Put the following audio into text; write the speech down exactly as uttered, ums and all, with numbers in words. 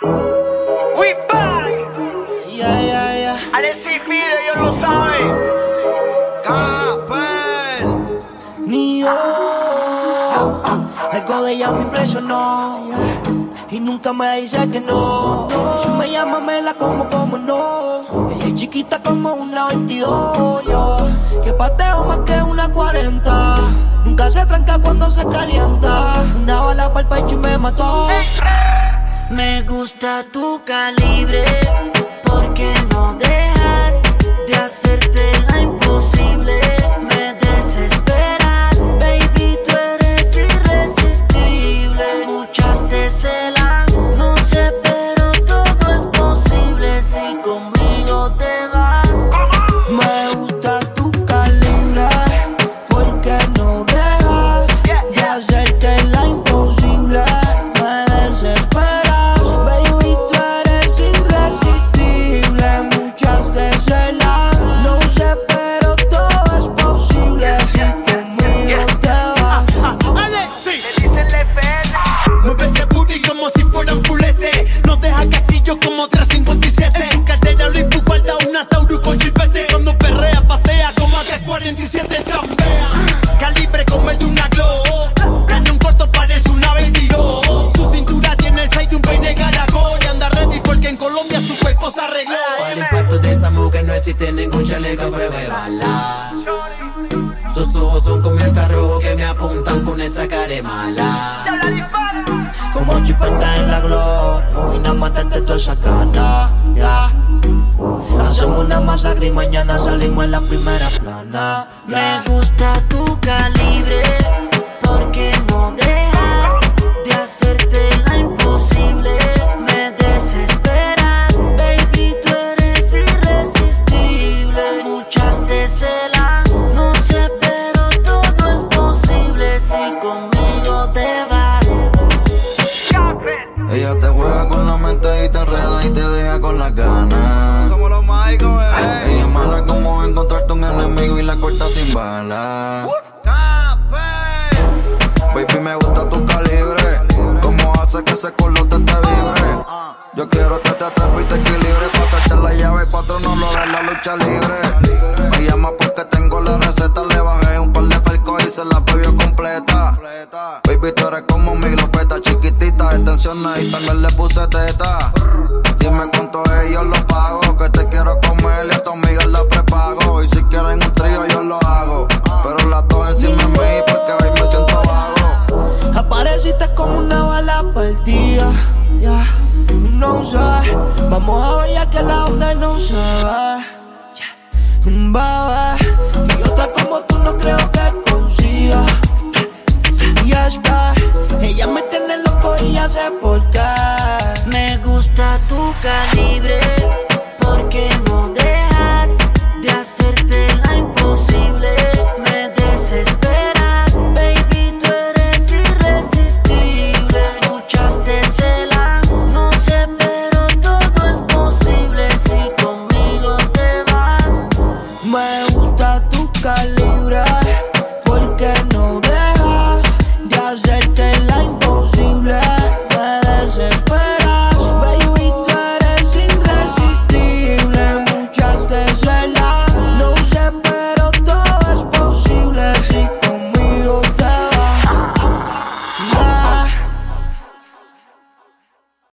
We back. Yeah, yeah, yeah. Alexis Fide, ellos lo saben. Capel. Ni yo. Algo de ella me impresionó. Yeah. Y nunca me dice que no. Si me llama, me la como como no. Ella es chiquita como una veintidós. Yo, que pateo más que una cuarenta. Nunca se tranca cuando se calienta. Una bala para el pecho y me mató. Me gusta tu calibre, porque no dejas de hacerte la imposible. Me desesperas, baby, tú eres irresistible. Muchas te celan, no sé, pero todo es posible si conmigo te vas. Me gusta tu calibre, porque no dejas de hacerte la imposible. Me desesperas. Como trescientos cincuenta y siete. En su cartera Luis Buguarda una Tauro con chipete. Cuando perrea, patea como a tres cuarenta y siete. Chambea, calibre como el de una Glock. Cañón corto parece una veintidós. Su cintura tiene el seis de un peine caracol. Y anda ready porque en Colombia su cuerpo se arregló. Para el impacto de esa mujer no existe ningún chaleco, pruébala. Sus ojos son como infrarrojo que me apuntan con esa cara mala. Como chipeta en la glow, vine a matarte toda esa cana, yeah. Hacemos una masacre y mañana salimos en la primera plana, yeah. Me gusta tu calibre, porque no dejas de hacerte la imposible. Me desesperas, baby, tú eres irresistible. Muchas te celan, no sé, pero todo es posible si conmigo te vas. Ella te juega con la mente y te enreda y te deja con las ganas. Somos los mágicos, bebé. Ella es mala como encontrarte un enemigo y la corta sin balas. Baby, me gusta tu calibre. Cómo hace que ese culo te te vibre. Yo quiero que te atrape y te equilibre. Pasarte la llave cuatro no lo da la lucha libre. Me llama porque tengo la receta. Le bajé un par de percos y se la bebió completa. Baby, tú eres como mi glopeta. Chiquitita, de tensiones y también le puse teta. Dime cuánto es, yo lo pago. Que te quiero comer y